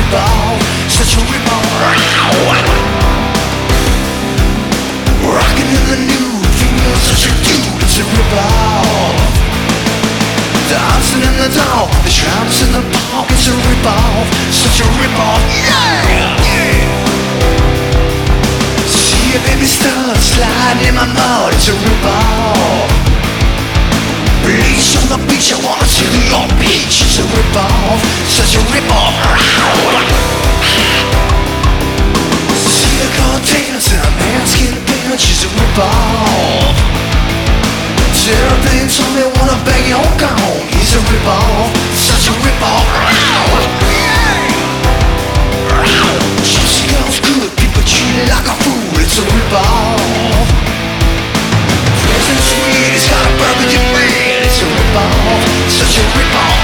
rip-off, such a rip-off. Rocking in the nude, feels such a dude, it's a rip-off. Dancing in the dark, the tramps in the park, it's a rip-off, such a rip-off, yeah! See a baby star sliding in my mouth, it's a rip-off. Bleach on the beach, I wanna see your beach, it's a rip-off, such a rip-off. See a girl dancing, a man's getting bench, it's a rip-off. Terrapin told me wanna bang your gone, he's a rip-off, such a rip-off. Juicy girl's good, people treat it like a fool, it's a rip-off. Prison sweet, he's got a burgundy man, it's a rip-off, such a rip-off.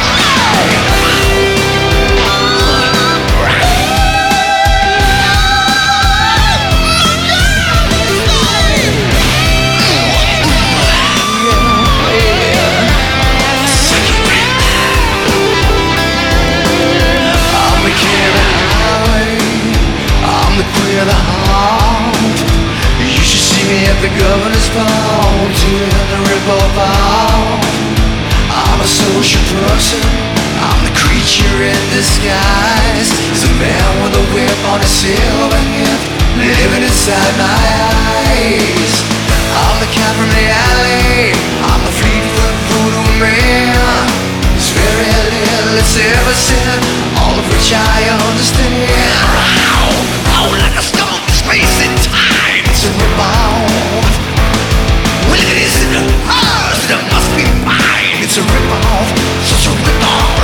The heart. You should see me at the governor's ball, doing the rip-off out. I'm a social person, I'm the creature in disguise. There's a man with a whip on a silver hip, living inside my eyes. I'm the cat from the alley, I'm the Fleetfoot voodoo man. There's very little it's ever said, all of which I understand. Like a skunk, space and time, it's a rip-off. Well, if it isn't hers, then it must be mine. It's a rip-off, such a rip-off.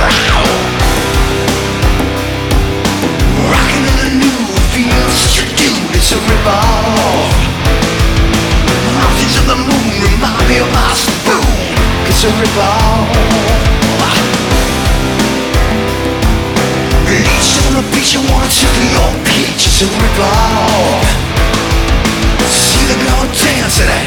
Rocking on the new feels such a dude, it's a rip-off. Mountains of the moon remind me of my spoon, it's a rip-off. Bleach on the beach, I wanna tickle your peach, it's a rip-off. See the girl dancing